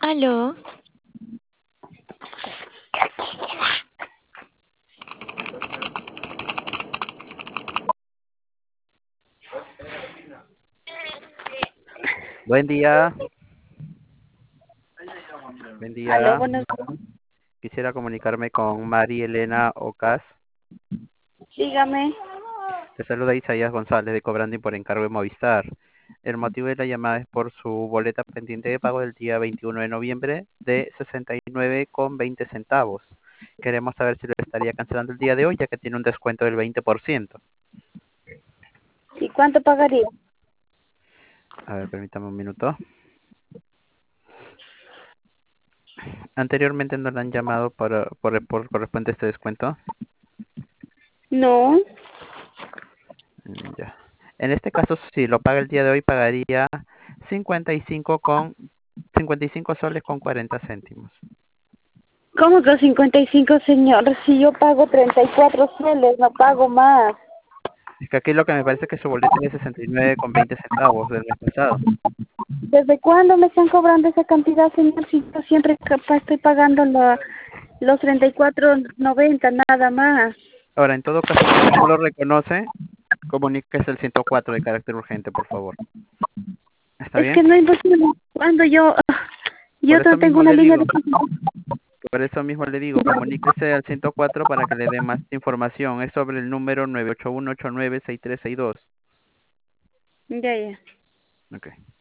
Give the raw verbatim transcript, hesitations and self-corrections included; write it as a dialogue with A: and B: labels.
A: Aló,
B: Buen día, buen
C: Aló,
B: día.
C: buenos
B: Quisiera comunicarme con Mari Elena Ocas.
C: dígame.
B: Te saluda Isaías González de Cobranding por encargo de Movistar. El motivo de la llamada es por su boleta pendiente de pago del día veintiuno de noviembre de sesenta y nueve con veinte centavos. Queremos saber si lo estaría cancelando el día de hoy, ya que tiene un descuento del veinte por ciento.
C: ¿Y cuánto pagaría?
B: A ver, permítame un minuto. Anteriormente no le han llamado por, por, por corresponde a este descuento.
C: No.
B: Mm, Ya. En este caso, si lo paga el día de hoy, pagaría cincuenta y cinco con cincuenta y cinco soles con cuarenta céntimos.
C: ¿Cómo que cincuenta y cinco, señor? Si yo pago treinta y cuatro soles, no pago más.
B: Es que aquí lo que me parece que su boleto es de sesenta y nueve con veinte centavos del mes pasado.
C: ¿Desde cuándo me están cobrando esa cantidad, señor? Si yo siempre capaz estoy pagando la, los treinta y cuatro noventa, nada más.
B: Ahora, en todo caso, si no lo reconoce, comuníquese el ciento cuatro de carácter urgente, por favor. ¿Está
C: Es que
B: bien?
C: no es posible. Cuando yo, yo
B: Por eso
C: no tengo
B: mismo
C: una
B: le
C: línea de...
B: digo, por eso mismo le digo, comuníquese al ciento cuatro para que le dé más información. Es sobre el número nueve ocho uno ocho nueve seis tres seis dos.
C: Ya, ya.
B: Ok.